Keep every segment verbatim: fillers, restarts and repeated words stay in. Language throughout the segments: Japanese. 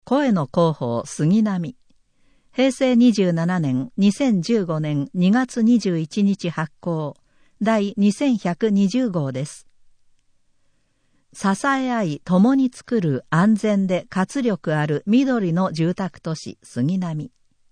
声の広報杉並。へいせいにじゅうななねんにせんじゅうごねんにがつにじゅういちにち発行第にせんひゃくにじゅうごうです。支え合い共に作る安全で活力ある緑の住宅都市杉並。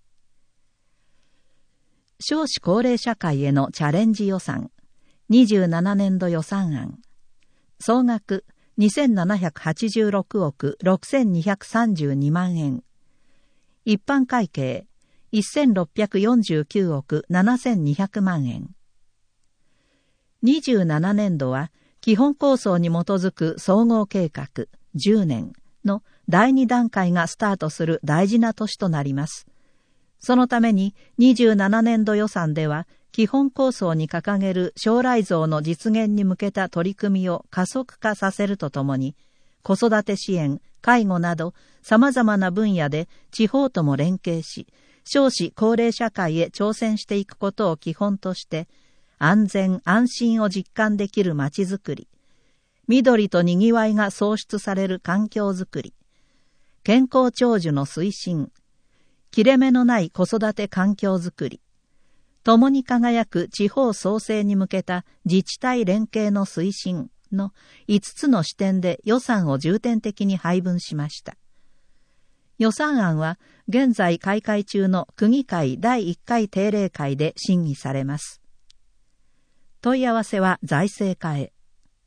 少子高齢社会へのチャレンジ予算にじゅうななねんど予算案総額にせんななひゃくはちじゅうろくおくろくせんにひゃくさんじゅうにまんえん、一般会計せんろっぴゃくよんじゅうきゅうおくななせんにひゃくまんえん。にじゅうななねんどは基本構想に基づく総合計画じゅうねんのだいにだんかいがスタートする大事な年となります。そのためににじゅうななねんど予算では基本構想に掲げる将来像の実現に向けた取り組みを加速化させるとともに、子育て支援、介護など様々な分野で地方とも連携し、少子高齢社会へ挑戦していくことを基本として、安全安心を実感できるまちづくり、緑とにぎわいが創出される環境づくり、健康長寿の推進、切れ目のない子育て環境づくり、共に輝く地方創生に向けた自治体連携の推進のいつつの視点で予算を重点的に配分しました。予算案は現在開会中の区議会だいいっかい定例会で審議されます。問い合わせは財政課へ。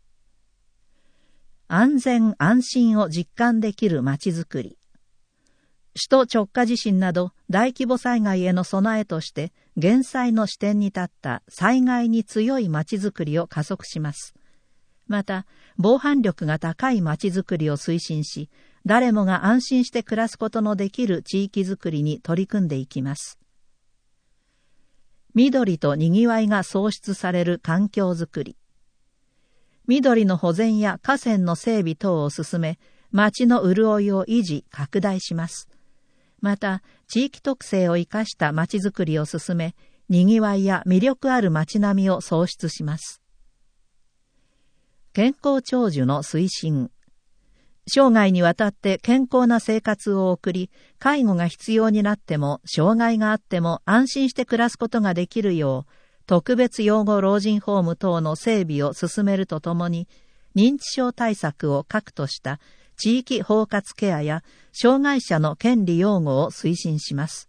安全安心を実感できるまちづくり。首都直下地震など大規模災害への備えとして減災の視点に立った災害に強いまちづくりを加速します。また、防犯力が高いまちづくりを推進し、誰もが安心して暮らすことのできる地域づくりに取り組んでいきます。緑とにぎわいが創出される環境づくり。緑の保全や河川の整備等を進め、町の潤いを維持、拡大します。また、地域特性を生かしたまちづくりを進め、にぎわいや魅力ある街並みを創出します。健康長寿の推進。生涯にわたって健康な生活を送り、介護が必要になっても、障害があっても安心して暮らすことができるよう、特別養護老人ホーム等の整備を進めるとともに、認知症対策を核とした地域包括ケアや障害者の権利擁護を推進します。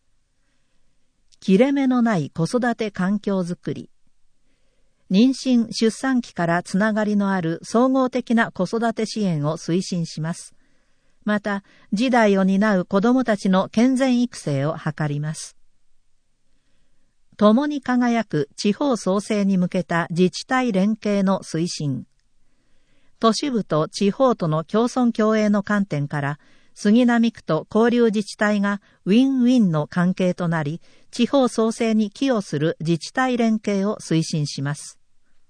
切れ目のない子育て環境づくり。妊娠・出産期からつながりのある総合的な子育て支援を推進します。また、次代を担う子どもたちの健全育成を図ります。共に輝く地方創生に向けた自治体連携の推進。都市部と地方との共存共栄の観点から、杉並区と交流自治体がウィンウィンの関係となり、地方創生に寄与する自治体連携を推進します。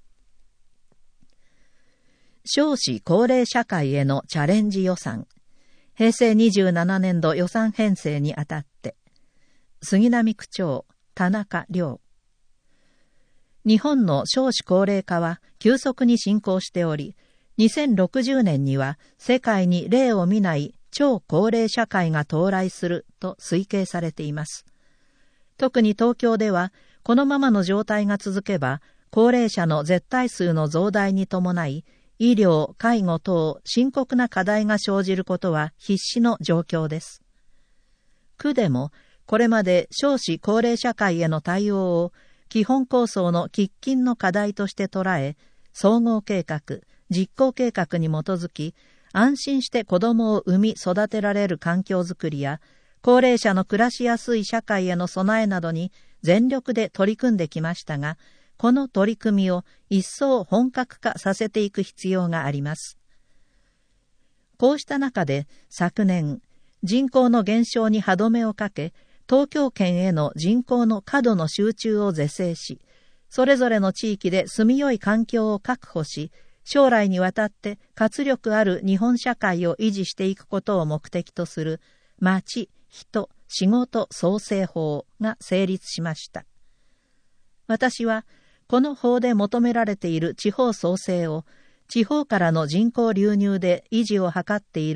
少子高齢社会へのチャレンジ予算。へいせいにじゅうななねんど予算編成にあたって、杉並区長、田中良。日本の少子高齢化は急速に進行しており、にせんろくじゅうねんには世界に例を見ない超高齢社会が到来すると推計されています。特に東京では、このままの状態が続けば、高齢者の絶対数の増大に伴い、医療・介護等深刻な課題が生じることは必至の状況です。区でも、これまで少子高齢社会への対応を基本構想の喫緊の課題として捉え、総合計画、実行計画に基づき、安心して子供を産み育てられる環境づくりや、高齢者の暮らしやすい社会への備えなどに全力で取り組んできましたが、この取り組みを一層本格化させていく必要があります。こうした中で昨年、人口の減少に歯止めをかけ、東京圏への人口の過度の集中を是正し、それぞれの地域で住みよい環境を確保し、将来にわたって活力ある日本社会を維持していくことを目的とする町、人、仕事創生法が成立しました。私は、この法で求められている地方創生を、地方からの人口流入で維持を図っている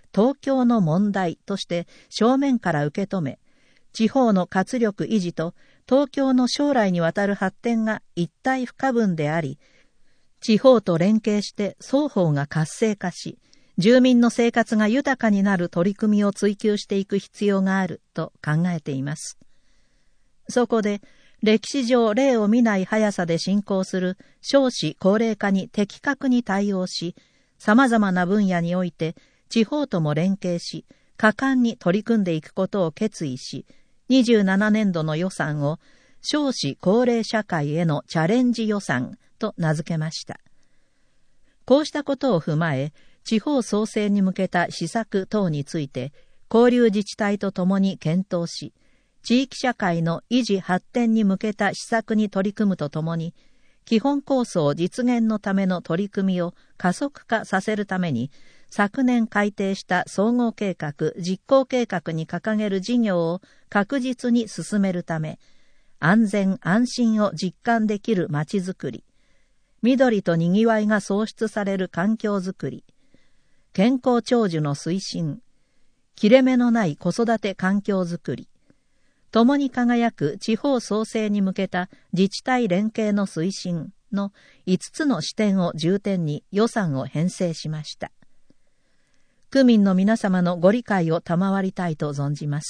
東京の問題として正面から受け止め、地方の活力維持と東京の将来にわたる発展が一体不可分であり、地方と連携して双方が活性化し、住民の生活が豊かになる取り組みを追求していく必要があると考えています。そこで、歴史上例を見ない速さで進行する少子高齢化に的確に対応し、様々な分野において地方とも連携し、果敢に取り組んでいくことを決意し、にじゅうななねんどの予算を少子高齢社会へのチャレンジ予算と名付けました。こうしたことを踏まえ、地方創生に向けた施策等について、交流自治体とともに検討し、地域社会の維持発展に向けた施策に取り組むとともに、基本構想実現のための取り組みを加速化させるために、昨年改定した総合計画・実行計画に掲げる事業を確実に進めるため、安全安心を実感できるまちづくり、緑とにぎわいが創出される環境づくり、健康長寿の推進、切れ目のない子育て環境づくり、共に輝く地方創生に向けた自治体連携の推進のいつつの視点を重点に予算を編成しました。区民の皆様のご理解を賜りたいと存じます。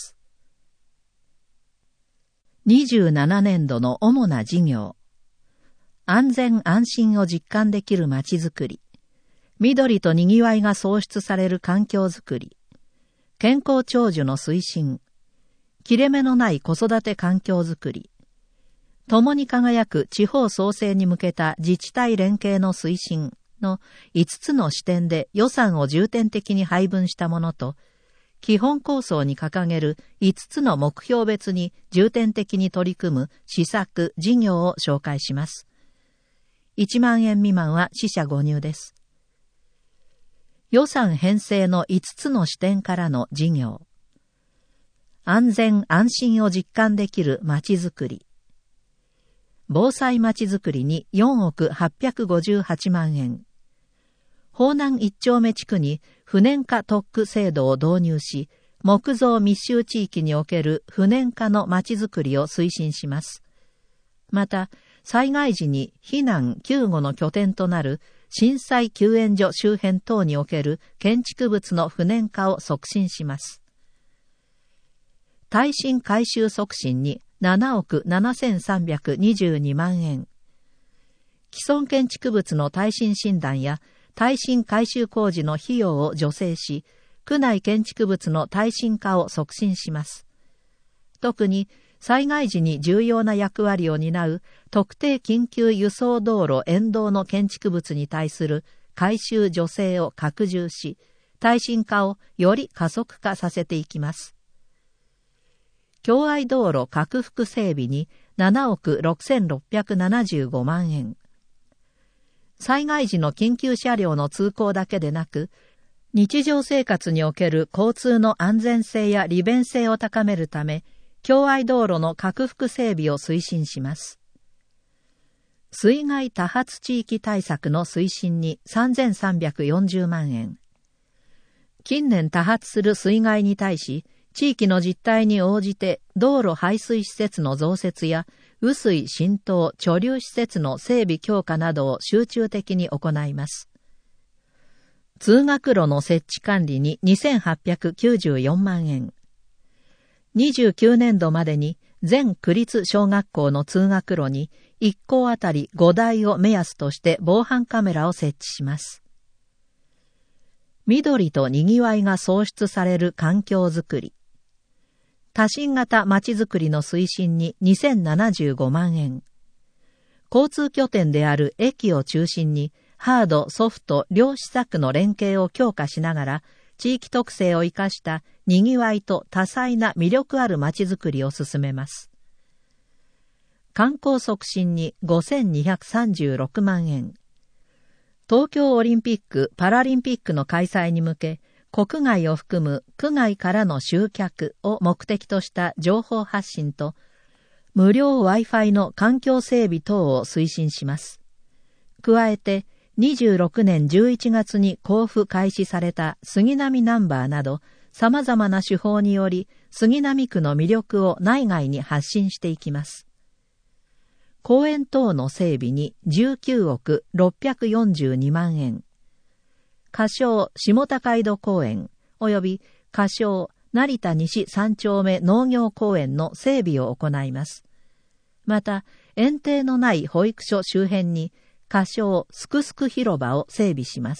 にじゅうななねんどの主な事業。安全安心を実感できるまちづくり。緑とにぎわいが創出される環境づくり。健康長寿の推進。切れ目のない子育て環境づくり。共に輝く地方創生に向けた自治体連携の推進のいつつの視点で予算を重点的に配分したものと、基本構想に掲げるいつつの目標別に重点的に取り組む施策・事業を紹介します。いちまんえん未満は四捨五入です。予算編成のいつつの視点からの事業。安全安心を実感できるまちづくり。防災まちづくりによんおくはっぴゃくごじゅうはちまんえん。方南一丁目地区に不燃化特区制度を導入し、木造密集地域における不燃化のまちづくりを推進します。また、災害時に避難・救護の拠点となる震災救援所周辺等における建築物の不燃化を促進します。耐震改修促進にななおくななせんさんびゃくにじゅうにまんえん。既存建築物の耐震診断や耐震改修工事の費用を助成し、区内建築物の耐震化を促進します。特に災害時に重要な役割を担う特定緊急輸送道路沿道の建築物に対する改修助成を拡充し、耐震化をより加速化させていきます。共愛道路拡幅整備にななおくろくせんろっぴゃくななじゅうごまんえん。災害時の緊急車両の通行だけでなく、日常生活における交通の安全性や利便性を高めるため、共愛道路の拡幅整備を推進します。水害多発地域対策の推進にさんぜんさんびゃくよんじゅうまんえん。近年多発する水害に対し、地域の実態に応じて道路排水施設の増設や雨水浸透貯留施設の整備強化などを集中的に行います。通学路の設置管理ににせんはっぴゃくきゅうじゅうよんまんえん。にじゅうきゅうねんどまでに全区立小学校の通学路にいっこうあたりごだいを目安として防犯カメラを設置します。緑とにぎわいが創出される環境づくり。多神型まちづくりの推進ににせんななじゅうごまんえん。交通拠点である駅を中心にハード・ソフト両施策の連携を強化しながら、地域特性を生かしたにぎわいと多彩な魅力あるまちづくりを進めます。観光促進にごせんにひゃくさんじゅうろくまんえん。東京オリンピック・パラリンピックの開催に向け、国外を含む区外からの集客を目的とした情報発信と、無料 Wi-Fi の環境整備等を推進します。加えて、 にじゅうろくねんじゅういちがつに交付開始された杉並ナンバーなど、様々な手法により杉並区の魅力を内外に発信していきます。公園等の整備にじゅうきゅうおくろっぴゃくよんじゅうにまんえん。仮称下高井戸公園及び仮称成田西三丁目農業公園の整備を行います。また、園庭のない保育所周辺に仮称すくすく広場を整備します。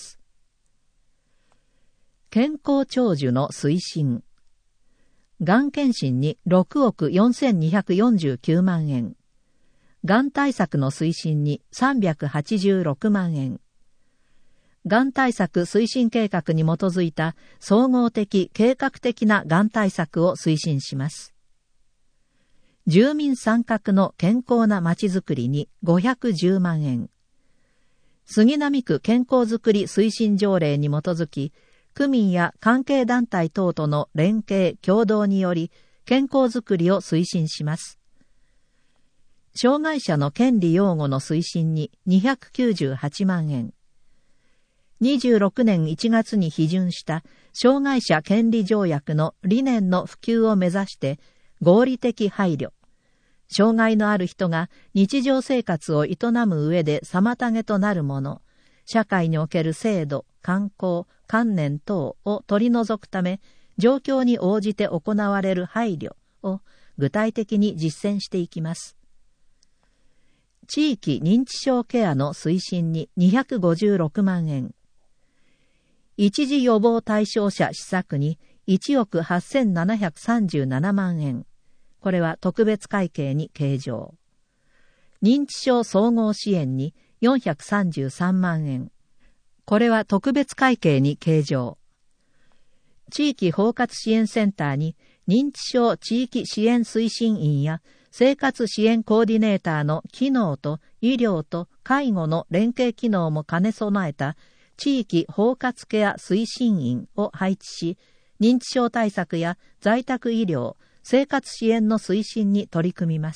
健康長寿の推進。がん検診にろくおくよんせんにひゃくよんじゅうきゅうまんえん。がん対策の推進にさんびゃくはちじゅうろくまんえん。がん対策推進計画に基づいた総合的計画的ながん対策を推進します。住民参画の健康なまちづくりにごひゃくじゅうまんえん。杉並区健康づくり推進条例に基づき、区民や関係団体等との連携協働により健康づくりを推進します。障害者の権利擁護の推進ににひゃくきゅうじゅうはちまんえん。にじゅうろくねんいちがつに批准した障害者権利条約の理念の普及を目指して合理的配慮。障害のある人が日常生活を営む上で妨げとなるもの、社会における制度、慣行、観念等を取り除くため、状況に応じて行われる配慮を具体的に実践していきます。地域認知症ケアの推進ににひゃくごじゅうろくまんえん。一時予防対象者施策にいちおくはっせんななひゃくさんじゅうななまんえん。これは特別会計に計上。認知症総合支援によんひゃくさんじゅうさんまんえん。これは特別会計に計上。地域包括支援センターに認知症地域支援推進員や生活支援コーディネーターの機能と医療と介護の連携機能も兼ね備えた地域包括ケア推進員を配置し、認知症対策や在宅医療、生活支援の推進に取り組みます。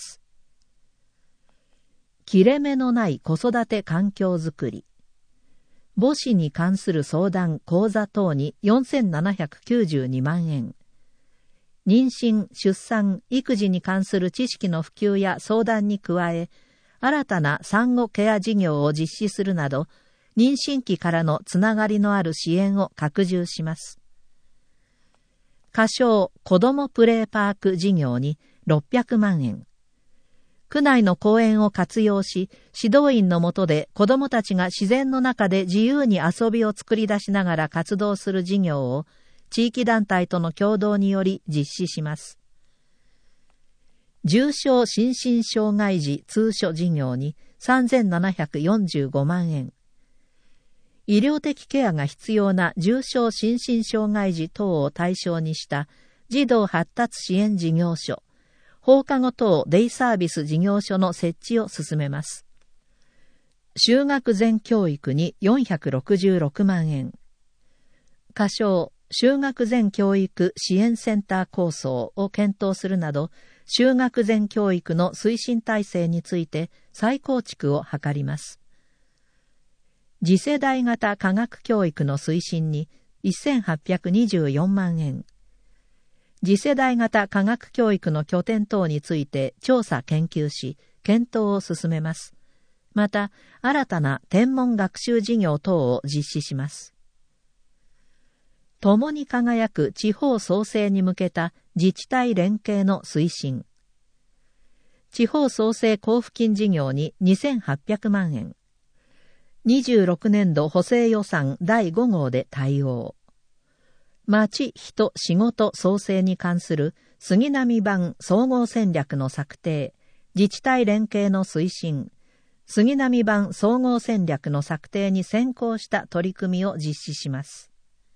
切れ目のない子育て環境づくり。母子に関する相談講座等によんせんななひゃくきゅうじゅうにまんえん。妊娠、出産、育児に関する知識の普及や相談に加え、新たな産後ケア事業を実施するなど、妊娠期からのつながりのある支援を拡充します。仮称子どもプレイパーク事業にろっぴゃくまんえん。区内の公園を活用し、指導員の下で子どもたちが自然の中で自由に遊びを作り出しながら活動する事業を、地域団体との共同により実施します。重症心身障害児通所事業にさんぜんななひゃくよんじゅうごまんえん。医療的ケアが必要な重症心身障害児等を対象にした児童発達支援事業所、放課後等デイサービス事業所の設置を進めます。就学前教育によんひゃくろくじゅうろくまんえん。仮称就学前教育支援センター構想を検討するなど、就学前教育の推進体制について再構築を図ります。次世代型科学教育の推進にせんはっぴゃくにじゅうよんまんえん。次世代型科学教育の拠点等について調査研究し、検討を進めます。また、新たな天文学習事業等を実施します。共に輝く地方創生に向けた自治体連携の推進。地方創生交付金事業ににせんはっぴゃくまんえん。にじゅうろくねんど補正予算だいご号で対応。町、人、仕事創生に関する杉並版総合戦略の策定、自治体連携の推進、杉並版総合戦略の策定に先行した取り組みを実施します。